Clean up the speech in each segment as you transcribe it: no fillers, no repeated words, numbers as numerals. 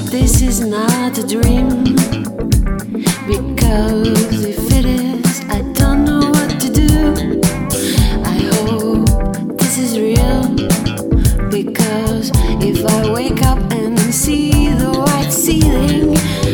this is not a dream, because if it is, I don't know what to do. I hope this is real, because if I wake up and see the white ceiling,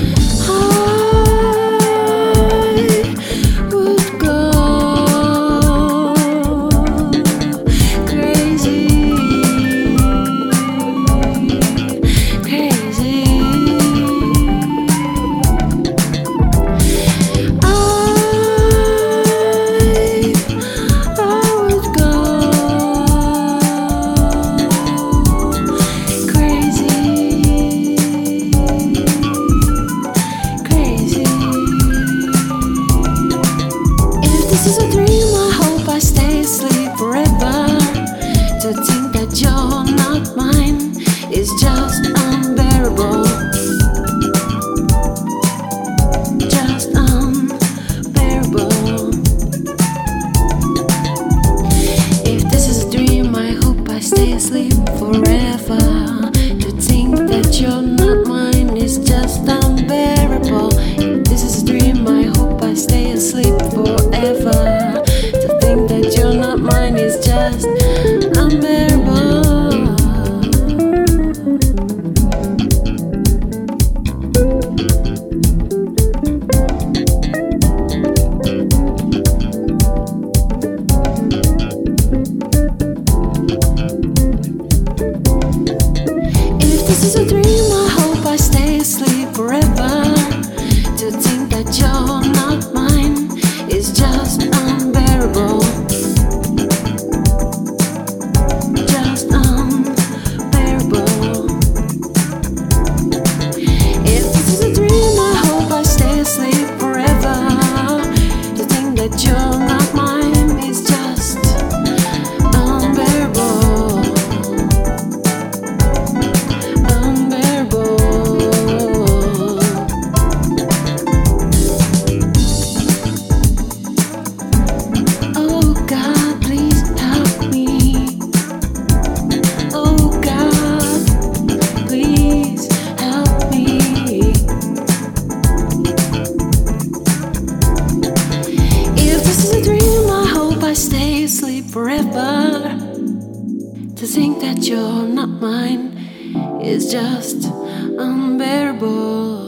this is a dream, I hope I stay asleep forever. To think that you're not mine is just unbearable. Just unbearable. If this is a dream, I hope I stay asleep forever. To think that you're not mine is just unbearable. If this is a dream, I hope I stay asleep forever. To think that you're not mine is just unbearable. If this is a dream, I hope I stay asleep forever. To think that you're not mine is just unbearable. Just unbearable. If this is a dream, I hope I stay asleep forever. To think that you're not mine is just unbearable. Unbearable. Oh God, please help me. Oh God, please help me. If this is a dream, I hope I stay asleep forever. To think that you're not mine is just unbearable.